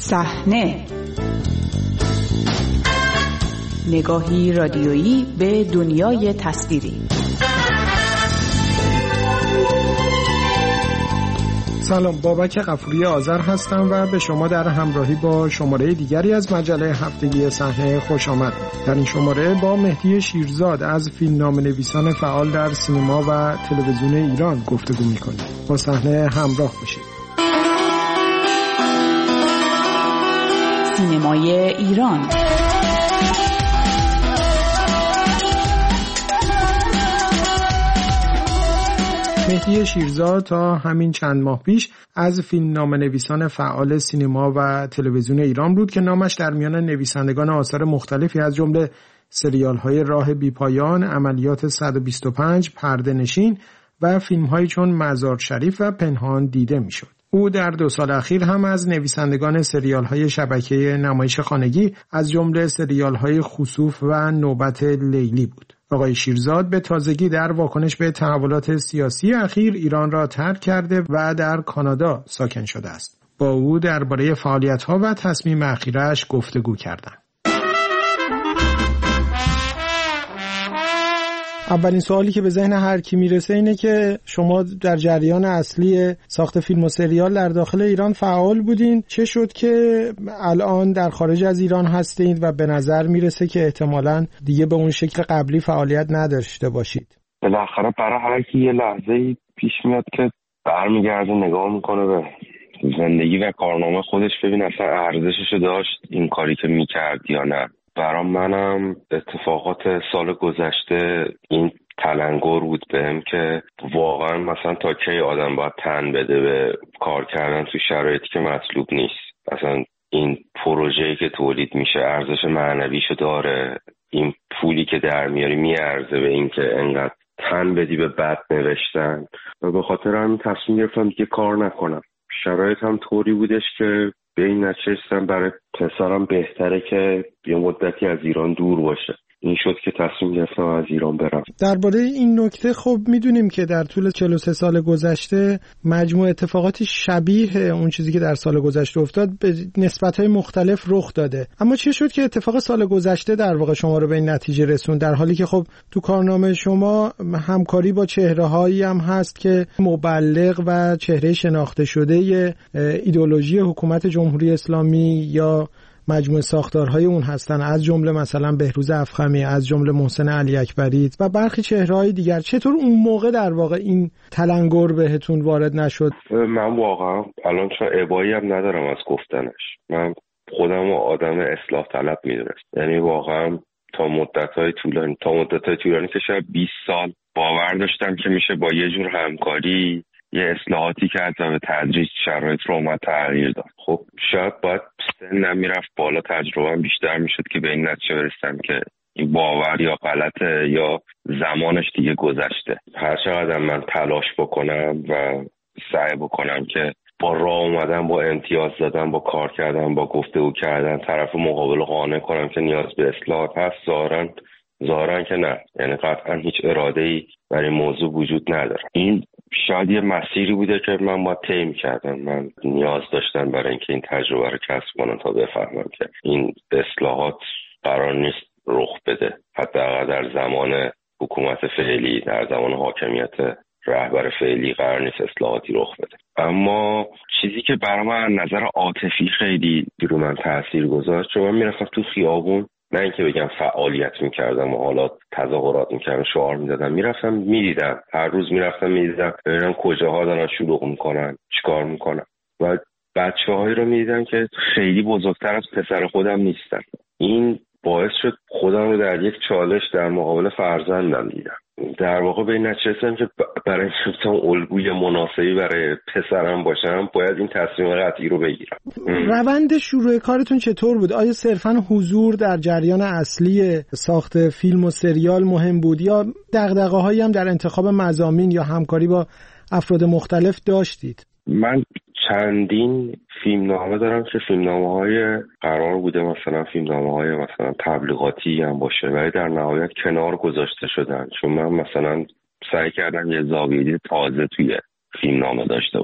صحنه، نگاهی رادیویی به دنیای تصویری. سلام، بابک غفوری آذر هستم و به شما در همراهی با شماره دیگری از مجله هفتگی صحنه خوش آمد. در این شماره با مهدی شیرزاد از فیلمنامه‌نویسان فعال در سینما و تلویزیون ایران گفتگو می‌کنیم. با صحنه همراه باشید. سینمای ایران. مهدی شیرزاد تا همین چند ماه پیش از فیلمنامه‌نویسان فعال سینما و تلویزیون ایران بود که نامش در میان نویسندگان آثار مختلفی از جمله سریال‌های راه بی‌پایان، عملیات 125، پرده‌نشین و فیلم‌هایی چون مزار شریف و پنهان دیده می‌شد. او در 2 سال اخیر هم از نویسندگان سریال‌های شبکه نمایش خانگی از جمله سریال‌های خسوف و نوبت لیلی بود. آقای شیرزاد به تازگی در واکنش به تحولات سیاسی اخیر ایران را ترک کرده و در کانادا ساکن شده است. با او درباره فعالیت‌ها و تصمیم اخیرش گفتگو کردم. اولین سوالی که به ذهن هر کی میرسه اینه که شما در جریان اصلی ساخت فیلم و سریال در داخل ایران فعال بودین. چه شد که الان در خارج از ایران هستین و به نظر میرسه که احتمالاً دیگه به اون شکل قبلی فعالیت نداشته باشید؟ بالاخره برای هر کی یه لحظه‌ای پیش میاد که برمیگرده نگاه میکنه به زندگی و کارنامه خودش، ببین اصلا ارزششو داشت این کاری که میکرد یا نه. برای منم اتفاقات سال گذشته این تلنگر بود بهم که واقعا مثلا تا کی آدم باید تن بده به کار کردن تو شرایطی که مطلوب نیست. مثلا این پروژه‌ای که تولید میشه ارزش معنویشو داره، این پولی که در میاری میارزه به این که انقدر تن بدی به بد نوشتن، و به خاطر همین تصمیم گرفتم دیگه کار نکنم. شرایط هم طوری بودش که به این نتیجه برای پسرم بهتره که یه مدتی از ایران دور باشه. این شد که تصمیم گرفتم از ایران برم. درباره این نکته خب میدونیم که در طول 43 سال گذشته مجموع اتفاقاتی شبیه اون چیزی که در سال گذشته افتاد به نسبت‌های مختلف رخ داده. اما چه شد که اتفاق سال گذشته در واقع شما رو به این نتیجه رسوند، در حالی که خب تو کارنامه شما همکاری با چهره‌هایی هم هست که مبلغ و چهره شناخته شده ایدئولوژی حکومت جمهوری اسلامی یا مجموعه ساختارهای اون هستن، از جمله مثلا بهروز افخمی، از جمله محسن علی اکبری و برخی چهره‌های دیگر. چطور اون موقع در واقع این تلنگر بهتون وارد نشد؟ من واقعا الان چون ابایی هم ندارم از گفتنش. من خودم آدم اصلاح طلب میدونست، یعنی واقعا تا مدت‌های طولانی که شاید 20 سال باور داشتم که میشه با یه جور همکاری یه اصلاحاتی کرد و به تدریج شرایط رو اومد تغییر داد. خب شاید باید سنم میرفت بالا، تجربه بیشتر میشد که به این نتیجه برسم که این باور یا غلطه یا زمانش دیگه گذشته. هر چقدر من تلاش بکنم و سعی بکنم که با راه اومدن، با امتیاز دادن، با کار کردن، با گفتگو کردن طرف مقابل قانع کنم که نیاز به اصلاحات هست، ظاهرا که نه، یعنی قطعا هیچ اراده‌ای برای موضوع وجود نداره. این شاید یه مسیری بوده که من باید طی می‌کردم. من نیاز داشتم برای اینکه این تجربه رو کسب کنم تا بفهمم که این اصلاحات قرار نیست رخ بده، حداقل در زمان حکومت فعلی، در زمان حاکمیت رهبر فعلی قرار نیست اصلاحاتی رخ بده. اما چیزی که برای من نظر عاطفی خیلی رو من تأثیر گذاشت، چون من میرفتم تو خیابون، نه اینکه بگم فعالیت میکردم و حالا تظاهرات میکردم، شعار میدادم، میرفتم میدیدم، هر روز میرفتم میدیدم ببینم کجاها دارن شلوغ میکنن، چیکار میکنن، و بچه‌هایی رو میدیدم که خیلی بزرگتر از پسر خودم نیستن. این باعث شد خودم رو در یک چالش در مقابل فرزندم دیدم. در واقع به این نتیجه رسیدم که برای اینکه الگوی مناسبی برای پسرم باشم باید این تصمیم قطعی رو بگیرم. روند شروع کارتون چطور بود؟ آیا صرفاً حضور در جریان اصلی ساخت فیلم و سریال مهم بود یا دغدغه‌هایی هم در انتخاب مضامین یا همکاری با افراد مختلف داشتید؟ من چندین فیلمنامه دارم که فیلمنامه‌های قرار بوده مثلا فیلمنامه‌های مثلا تبلیغاتی هم باشه، ولی در نهایت کنار گذاشته شدن، چون من مثلا سعی کردم یه زاویه تازه توی فیلمنامه داشته باشم.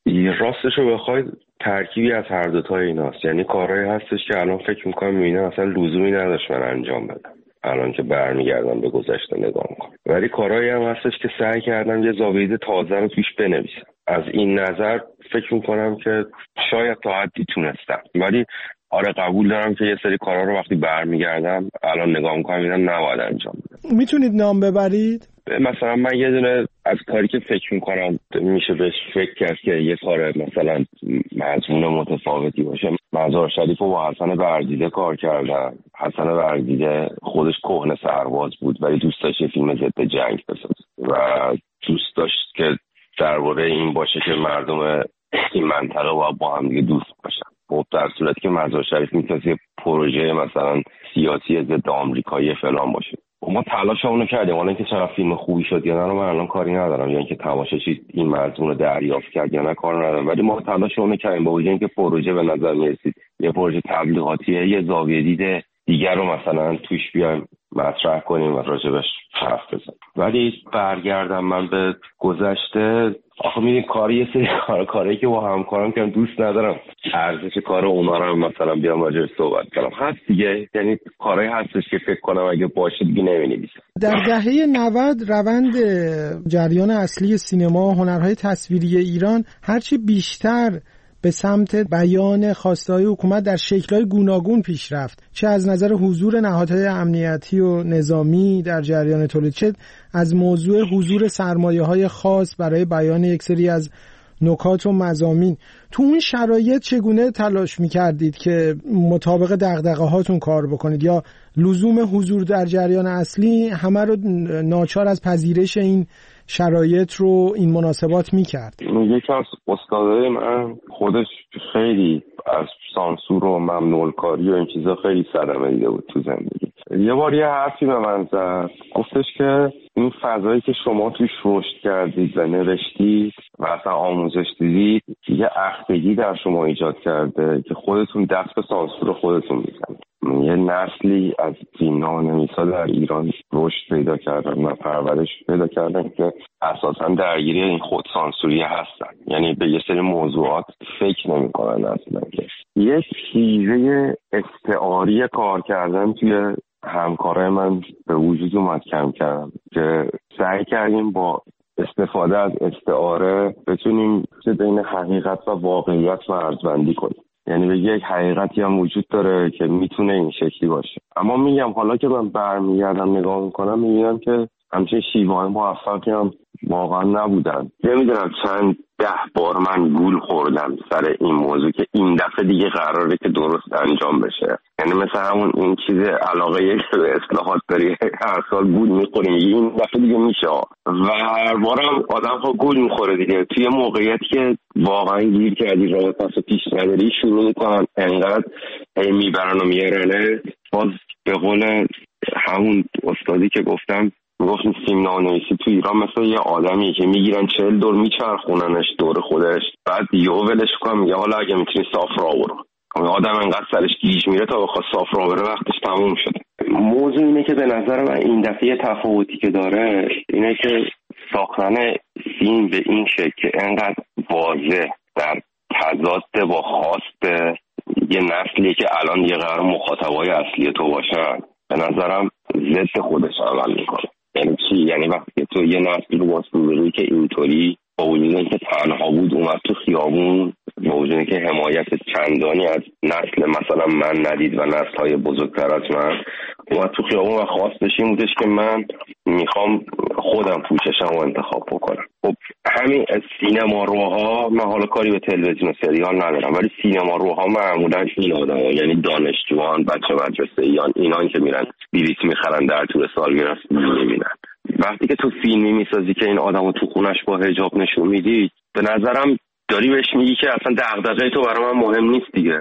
راستش رو بخواید ترکیبی از هر دوتای ایناست. یعنی کارهایی هستش که الان فکر میکنم میبینم اصلا لزومی نداشت من انجام بدم، الان که برمیگردم به گذشته نگاه میکنم. ولی کارهایی هم هستش که سعی کردم یه زاویه تازه رو توش بنویسم. از این نظر فکر میکنم که شاید تا حدی تونستم. ولی آره قبول دارم که یه سری کارا رو وقتی برمیگردم الان نگاه میکنم میبینم نباید انجام بدم. میتونید نام ببرید؟ مثلا من یه دونه از کاری که فکر میکنم میشه بهش فکر کرد که یه کار مثلا مضمون متفاوتی باشه، مزار شریف رو با حسن برزیده کار کردم. حسن برزیده خودش کهنه سرباز بود ولی دوست داشت یه فیلم ضد جنگ بسازه و دوست داشت که درباره این باشه که مردم این منطقه با هم دیگه دوست باشن. خب در صورتی که مزار شریف میتونست یه پروژه مثلا سیاسی ضد آمریکایی فلان باشه. ما تلاشمون کردیم، حالا اینکه چقدر فیلم خوبی شد یا نه من الان کاری ندارم، یعنی که تماشاچی این مضمون رو دریافت کرد یا نه کار ندارم، ولی ما تلاشمون کردیم با وجود اینکه پروژه به نظر میرسید یه پروژه تبلیغاتیه، یه زاویه دید دیگر رو مثلا توش بیایم مطرح کنیم و راجبش حرف بزنیم. ولی برگردم من به گذشته، آخه میدونی کاری یه سری کاری که با همکارم که دوست ندارم ارزش کار اونا رو مثلا بیام راجبش صحبت کنم. هست دیگه، یعنی کارهایی هستش که فکر کنم اگه باشه دیگه نمی‌نویسم. در دهه 90 روند جریان اصلی سینما و هنرهای تصویری ایران هرچی بیشتر به سمت بیان خواسته‌های حکومت در شکل‌های گوناگون پیش رفت، چه از نظر حضور نهادهای امنیتی و نظامی در جریان تولید، چه از موضوع حضور سرمایه‌های خاص برای بیان یک سری از نکات و مضامین. تو اون شرایط چگونه تلاش می‌کردید که مطابق دغدغه‌هاتون کار بکنید، یا لزوم حضور در جریان اصلی همه رو ناچار از پذیرش این شرایط رو این مناسبات میکرد؟ یکی از استادای من خودش خیلی از سانسور و ممنوع‌کاری و این چیزا خیلی صدمه دیده بود تو زندگی. یه بار یه حرفی به من زد، گفتش که این فضایی که شما توش رشد کردید و نوشتید و اصلا آموزش دیدید یه اختگی در شما ایجاد کرده که خودتون دست به سانسور خودتون میزنید. یه نسلی از فیلمنامه‌نویسا در ایران رشد پیدا کردن و پرورش پیدا کردن که اساساً درگیری این خودسانسوری هستن، یعنی به یه سری موضوعات فکر نمی‌کنن اصلا. که یه چیزه استعاری کار کردن توی همکارای من به وجود اومد کم کم که سعی کردیم با استفاده از استعاره بتونیم بین حقیقت و واقعیت مرزبندی کنیم. یعنی به یک حقیقتی هم وجود داره که میتونه این شکلی باشه، اما میگم حالا که من برمیگردم نگاه میکنم میبینم که همچین شیوه‌های موفقی هم واقعا نبودن. نمیدونم چند 10 بار من گول خوردم سر این موضوع که این دفعه دیگه قراره که درست انجام بشه. یعنی مثلا همون این چیز علاقه به اصلاحات داری هر سال گول میخوریم، این دفعه دیگه میشه و هر بارم آدم ها گول میخوره دیگه. توی موقعیتی که واقعا گیر کردی راه پس پیش نداری شروع میکنن انقدر میبرن و میارنه. باز به قول همون استادی که گفتم میگفت فیلمنامه‌نویسی تو ایران مثل یه آدمیه که میگیرن 40 دور میچرخوننش دور خودش، بعد یهو ولش کنم میگه حالا اگه میتونی صاف راه برو. آدم انقدر سرش گیج میره تا بخواد صاف راه بره وقتش تموم شده. موضوع اینه که به نظر من این دفعه تفاوتی که داره اینه که ساختن فیلم به این شکل که انقدر واضح در تضاد با خواست یه نسلی که الان یه قرار مخاطبای اصلی تو باشن به نظرم ضد خودش عمل میکنه. یعنی چی؟ یعنی وقتی تو یه نسل رو واسه که اینطوری با وجود اینکه تنها بود اومد تو خیابون، با وجود اینکه حمایت چندانی از نسل مثلا من ندید و نسل‌های بزرگتر از من، اومد تو خیابون و خواستش این بودش که من میخوام خودم پوششم و انتخاب بکنم. خب همین سینما روها، من حالا کاری به تلویزیون و سریال ندارم، ولی سینما روها معمولا این آدم‌ها، یعنی دانشجویان، بچه مدرسه‌ایان، اینان که میرن بلیط میخرن در طول سالگرد میبینن. وقتی که تو فیلمی میسازی که این آدمو تو خونش با حجاب نشون میدی، به نظرم داری بهش میگی که اصلا دغدغه تو برای من مهم نیست دیگه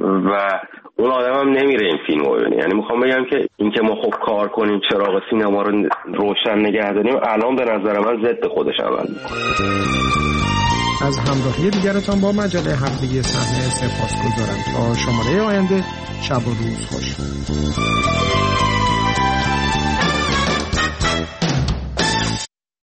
و اون آدم هم نمیره این فیلم رو ببینه. یعنی میخوام بگم که این که ما خب کار کنیم چراغ سینما رو روشن نگه داریم الان به نظر من ضد خودش عمل میکنه. از همراهی دیگرتان با مجله هفتگی صحنه سپاسگزارم. تا شماره آینده شب و روز خوش.